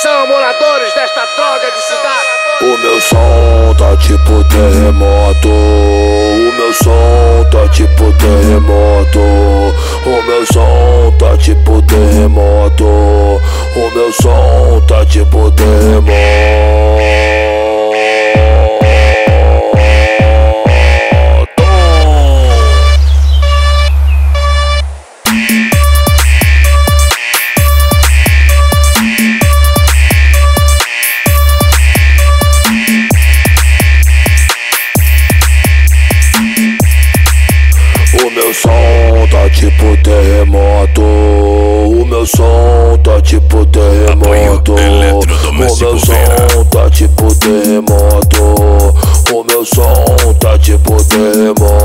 Atenção, moradores desta droga de cidade. O meu som tá tipo terremoto. O meu som tá tipo terremoto. O meu som tá tipo terremoto. O meu som tá tipo terremoto. O meu som tá tipo terremoto. O meu som tá tipo terremoto. O meu som tá tipo terremoto. O meu som tá tipo terremoto.